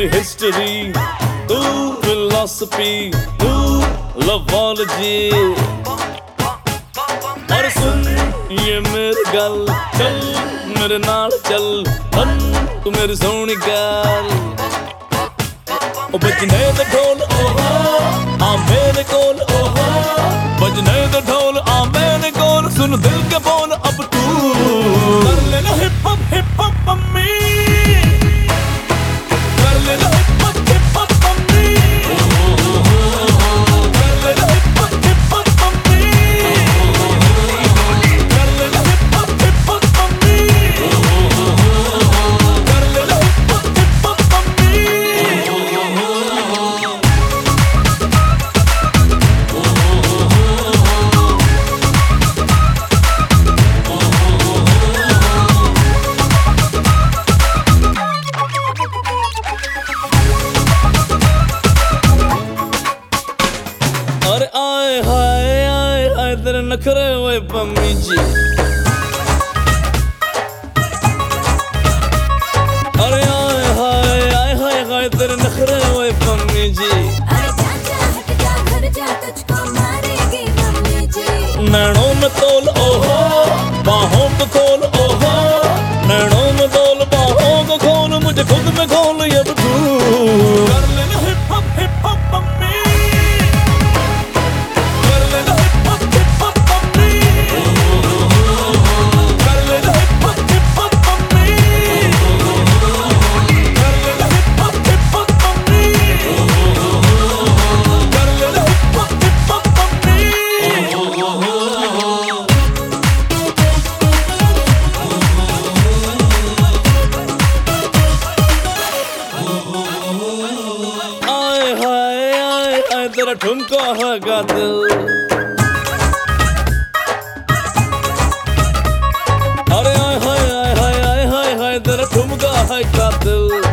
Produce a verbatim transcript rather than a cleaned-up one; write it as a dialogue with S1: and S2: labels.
S1: मेरी हिस्ट्री, तू फिलॉसफी, तू लवॉलजी। और सुन ये मेरी गल, चल मेरे नाल चल, बन तू मेरी सोहनी गल। ओ बजने दे ढोल ओहो आ मेरे कोल, ओहो बजने दे ढोल आ मेरे कोल। सुन दिल के बोल अब तू कर लेना hip hop hip hop mummy, कर लेना hip hop hip hop mummy, कर लेना hip hop hip hop mummy, कर लेना hip hop hip hop mummy, कर लेना hip hop hip hop mummy. अरे आए हाय आए हाय तेरे नखरे हुए पम्मी जी, अरे आए हाय आए हाय हाय तेरे नखरे हुए पम्मी जी।
S2: अरे चाचा हट जा घर जा तुझको मारेगी मम्मी जी।
S1: नैनों में तोल ओहो बाहों को खोल, ओहो नैनों में तोल बाहों को खोल, मुझे खुद में खोल ये तू। कर लेना hip hop hip hop mummy, कर लेना hip hop hip hop mummy, कर लेना hip hop hip hop mummy, कर लेना hip hop hip hop mummy, कर लेना hip hop hip hop mummy. आए हाय आए हाय तेरा ठुमका है कातिल, अरे आए हाय आए हाय आए हाय हाय तेरा ठुमका है कातिल।